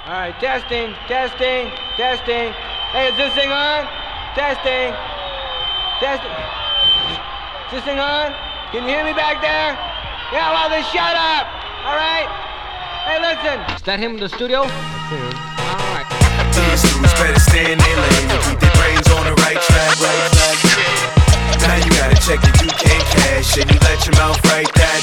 All right, testing, testing, testing. Hey, is this thing on? Testing, testing. Is this thing on? Can you hear me back there? Yeah, well then shut up, all right? Hey, listen. Is that him in the studio? That's him. All right. These dudes better stay in their lane and keep their brains on the right track. Now you gotta check if you can't cash and you let your mouth right that.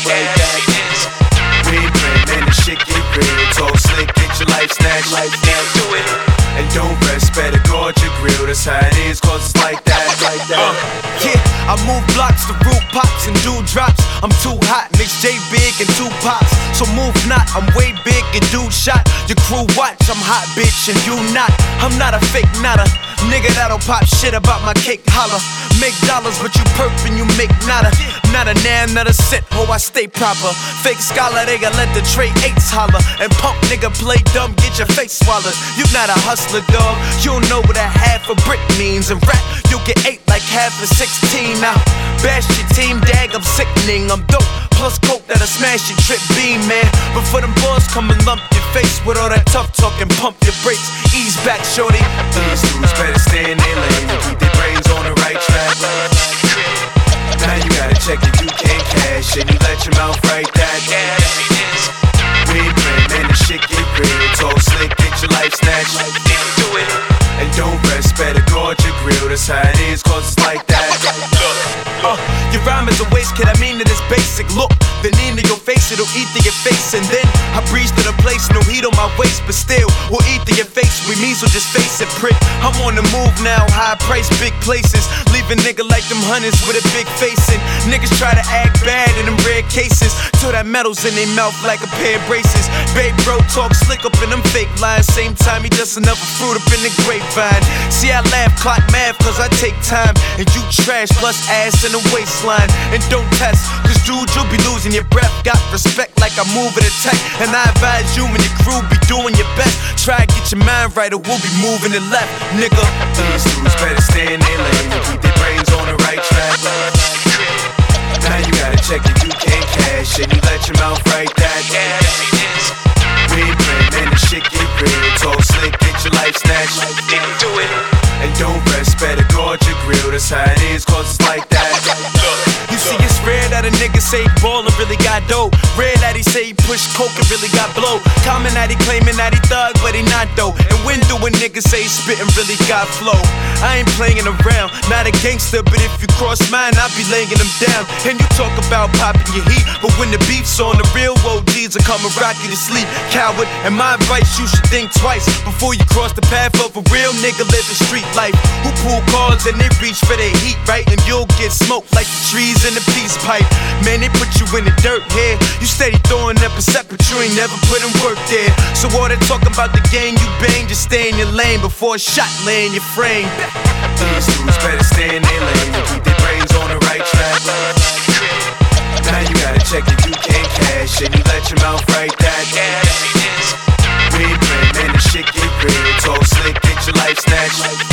We ain't playing, man, the shit get real. Talk slick, get your life snatched. Do it. And don't rest, better guard your grill. That's how it is, cause it's like that. Yeah, I move blocks, the root pops and do drops. I'm too hot, mix J big and 2 pops. So move not, I'm way big and dude shot. Your crew watch, I'm hot bitch and you not. I'm not a fake, not a nigga that'll pop shit about my cake, holla. Make dollars, but you perp and you make nada. Not a nan, not a cent, ho, I stay proper. Fake scholar, they gon' let the trade 8s holler. And punk nigga play dumb, get your face swallowed. You not a hustler, dog, you don't know what a half a brick means. And rap, you'll get 8 like half a 16. Now, bash your team, dag, I'm sickening, I'm dope. Plus coke that'll smash your trip beam, man. But for them boys, come and lump your face with all that tough talk and pump your brakes. Ease back, shorty. These dudes better stay in their lane and keep their brains on the right track. Now you gotta check if you can't cash and you let your mouth right that. We ain't playing, man, the shit get real. Talk slick, get your life snatched. Do it. And don't rest, better guard your grill. That's how it is, cause it's like that. Your rhyme is a waste, kid, I mean it is basic. Look, the knee to your face, it'll eat to your face. And then I breeze to the place, no heat on my waist. But still, we'll eat to your face, we measle, just face it, prick. I'm on the move now, high price, big places. Leave a nigga like them hunters with a big face. And niggas try to act bad in them rare cases. Till that metal's in their mouth like a pair of braces. Babe bro talk slick up in them fake lines. Same time he does another fruit up in the grapevine. See I laugh, clock math, cause I take time. And you trash, plus ass in the waistline. And don't test, cause dude you'll be losing your breath. Got respect like I move at a tech. And I advise you and your crew be doing your best. Try to get your mind right or we'll be moving it left, nigga. These dudes better stay in their lane and keep their brains on the right track. Now you gotta check if you can't cash and you let your mouth right that. We ain't playing, man, the shit get real. Talk slick, get your life snatched. Do it. And don't rest, better guard your grill. That's how it is, cause it's like that. You see, it's rare that a nigga say ballin' really got dope. Rare that he say he push coke and really got blow. Common that he claimin' that he thug, but he not though. And when do a nigga say he spittin' really got flow? I ain't playin' around, not a gangster, but if you cross mine, I'll be laying them down. And you talk about poppin' your heat, but when the beef's on, the real OGs will come and rock you to sleep, coward. And my advice, you should think twice before you cross the path of a real nigga living street life. Who pull cards and they reach for their heat, right? And you'll get smoked like the trees in the peace pipe. Man, they put you in the dirt here. You steady throwing up a set, but you ain't never put in work there. So all that talking about the game you bang, just stay in your lane before a shot lay in your frame. These dudes better stay in their lane and keep their brains on the right track. Now you gotta check if you can't cash and you let your mouth right that. We ain't playing, man, the shit get real. Talk slick, get your life snatched.